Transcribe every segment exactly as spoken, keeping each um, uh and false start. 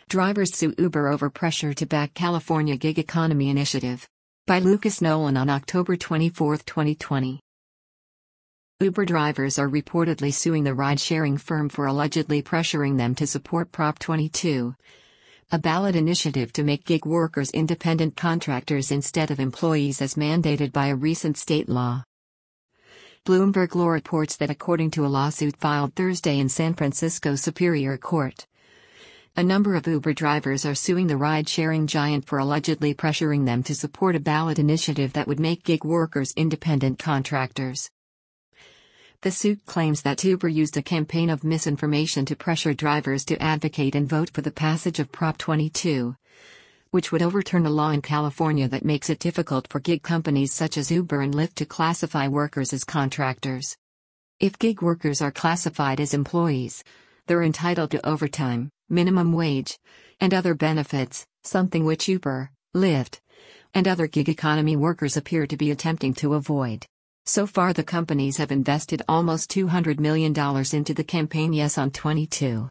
Drivers sue Uber over pressure to back California gig economy initiative. By Lucas Nolan on October twenty-fourth, twenty twenty. Uber drivers are reportedly suing the ride-sharing firm for allegedly pressuring them to support Prop twenty-two, a ballot initiative to make gig workers independent contractors instead of employees as mandated by a recent state law. Bloomberg Law reports that according to a lawsuit filed Thursday in San Francisco Superior Court, a number of Uber drivers are suing the ride-sharing giant for allegedly pressuring them to support a ballot initiative that would make gig workers independent contractors. The suit claims that Uber used a campaign of misinformation to pressure drivers to advocate and vote for the passage of Prop twenty-two, which would overturn a law in California that makes it difficult for gig companies such as Uber and Lyft to classify workers as contractors. If gig workers are classified as employees, they're entitled to overtime, minimum wage, and other benefits, something which Uber, Lyft, and other gig economy workers appear to be attempting to avoid. So far, the companies have invested almost two hundred million dollars into the campaign Yes on twenty-two.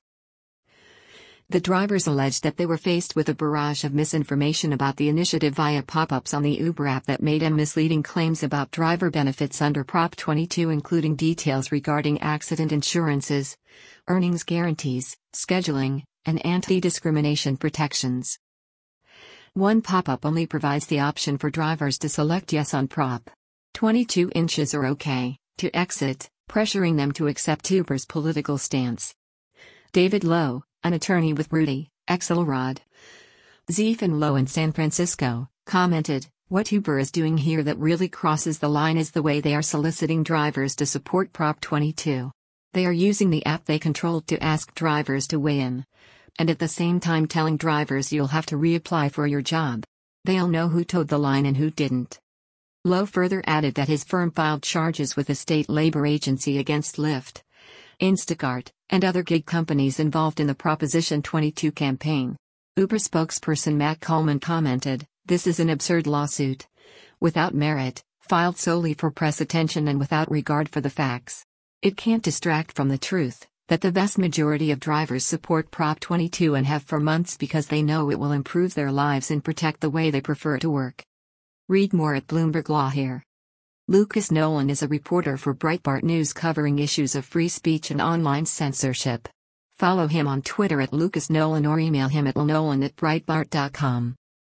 The drivers alleged that they were faced with a barrage of misinformation about the initiative via pop-ups on the Uber app that made them misleading claims about driver benefits under Prop twenty-two, including details regarding accident insurances, earnings guarantees, scheduling, and anti-discrimination protections. One pop-up only provides the option for drivers to select Yes on Prop twenty-two inches or OK to exit, pressuring them to accept Uber's political stance. David Lowe, an attorney with Rudy, Axelrod, Zief and Lowe in San Francisco, commented, "What Uber is doing here that really crosses the line is the way they are soliciting drivers to support Prop twenty-two. They are using the app they controlled to ask drivers to weigh in, and at the same time telling drivers you'll have to reapply for your job. They'll know who towed the line and who didn't." Lowe further added that his firm filed charges with the state labor agency against Lyft, Instacart, and other gig companies involved in the Proposition twenty-two campaign. Uber spokesperson Matt Coleman commented, "This is an absurd lawsuit, without merit, filed solely for press attention and without regard for the facts. It can't distract from the truth that the vast majority of drivers support Prop twenty-two and have for months because they know it will improve their lives and protect the way they prefer to work." Read more at Bloomberg Law here. Lucas Nolan is a reporter for Breitbart News covering issues of free speech and online censorship. Follow him on Twitter at Lucas Nolan or email him at nolan at breitbart dot com.